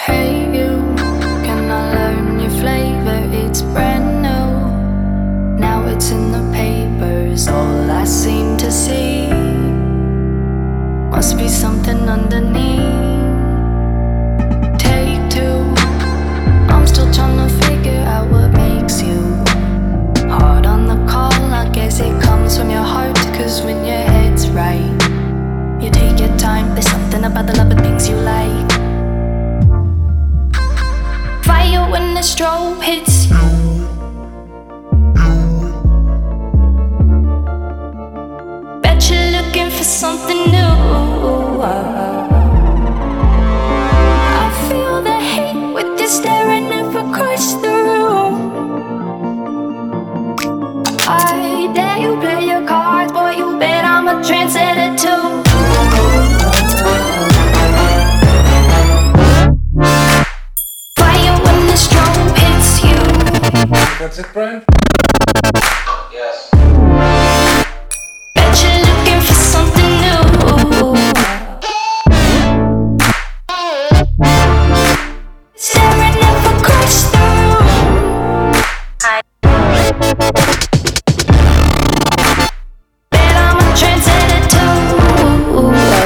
Hey you, can I learn your flavor? It's brand new. Now it's in the papers, all I seem to see. Must be something underneath. Take two, I'm still trying to figure out what makes you hard on the call. I guess it comes from your heart, cause when your head's right, you take your time. There's something about the love of things you like. Fire when the strobe hits you. Bet you're looking for something new. I feel the hate with you staring up across the room. I dare you play your cards, boy, you bet I'm a trendsetter too. Fire when the strobe hits you. That's it, Brian? Yes. Bet you're looking for something new. Staring up across the room. Bet I'm a trendsetter too.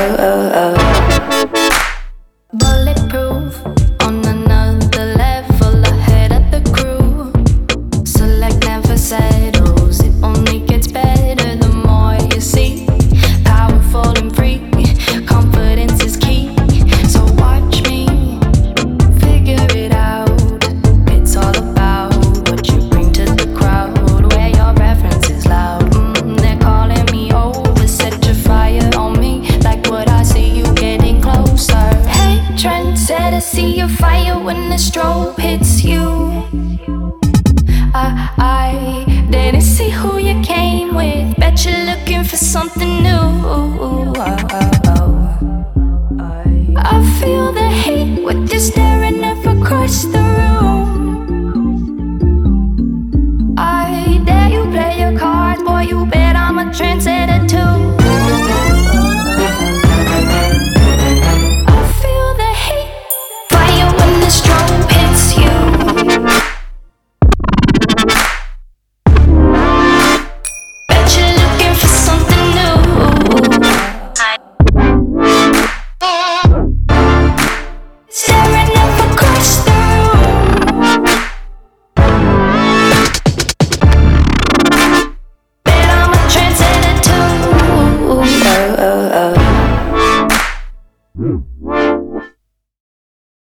Bulletproof, on another level, ahead of the crew. Select never settles, it only gets better the more you see. Powerful and free, confidence is key. So watch me figure it out. It's all about what you bring to the crowd, where your reference is loud. They're calling me over, set your fire on me, like what I see you getting closer. Hey, trendsetter, see your fire when the strobe hits you. I didn't see who you came with. Bet you're looking for something new. I feel the hate with you staring